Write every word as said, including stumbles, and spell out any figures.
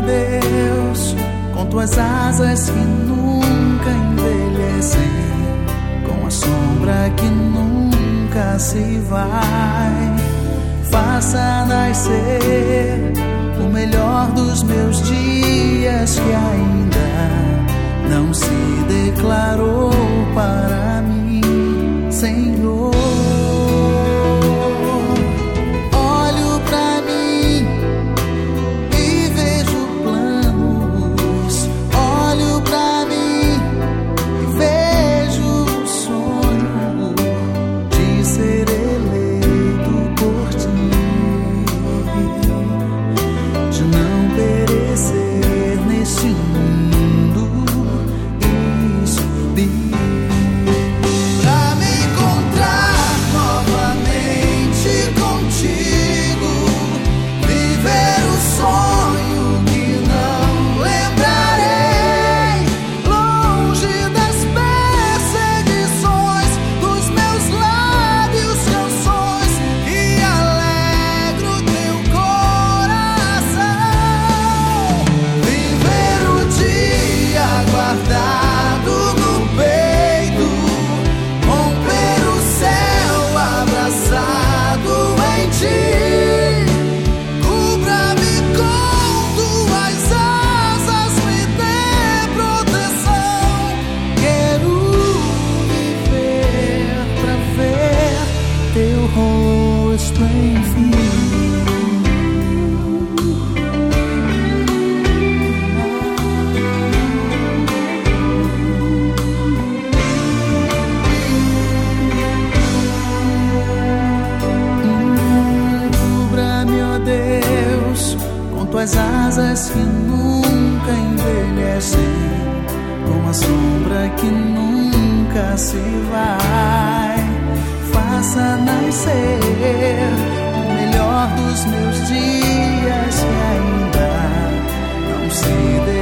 Deus, com tuas asas que nunca envelhecem, com a sombra que nunca se vai, faça nascer o melhor dos meus dias que ainda não se declarou para mim, Senhor. Olho pra mim e vejo planos, olho pra mim e vejo o sonho de ser eleito por ti, de não perecer neste mundo e subir. Tuas asas que nunca envelhecem, com a sombra que nunca se vai, faça nascer o melhor dos meus dias que ainda não se